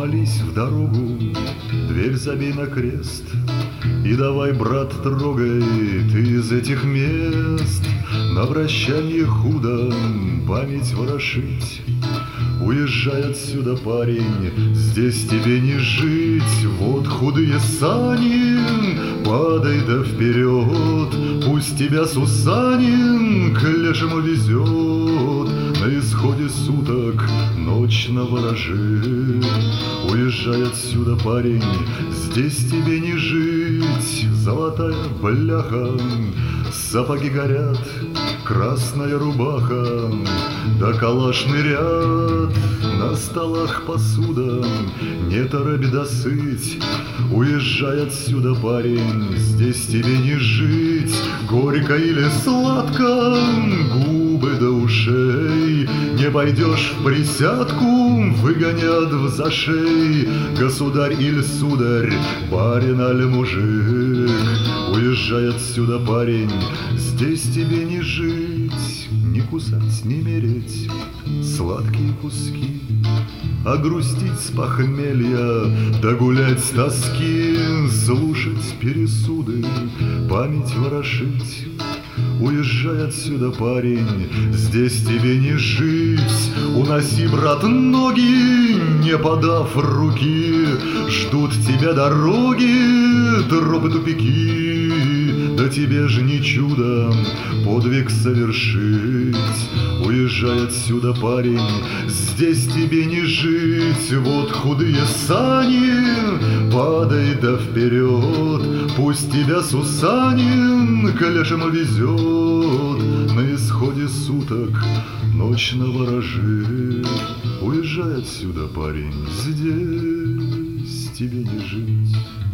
помолись в дорогу, дверь забей на крест. И давай, брат, трогай ты из этих мест на прощанье худо память ворошить. Уезжай отсюда, парень, здесь тебе не жить. Вот худые сани, падай да вперед. Пусть тебя Сусанин к лешему везет. На исходе суток ночь наворожит. Уезжай отсюда, парень, здесь тебе не жить. Золотая бляха, сапоги горят, красная рубаха, да калашный ряд. На столах посуда, не торопь досыть. Уезжай отсюда, парень, здесь тебе не жить. Горько или сладко, губы до ушей. Не пойдешь в присядку, выгонят в зашей. Государь или сударь, барин аль мужик. Уезжай отсюда, парень, здесь тебе не жить. Не кусать, не мереть сладкие куски, а грустить с похмелья, да гулять с тоски, слушать пересуды, память ворошить. Уезжай отсюда, парень, здесь тебе не жить. Уноси, брат, ноги, не подав руки. Ждут тебя дороги, тропы, тупики. Да тебе же не чудо подвиг совершить. Уезжай отсюда, парень, здесь тебе не жить. Вот худые сани, падай да вперед. Пусть тебя Сусанин к лешему везет. На исходе суток ночь наворожит. Уезжай отсюда, парень, здесь тебе не жить.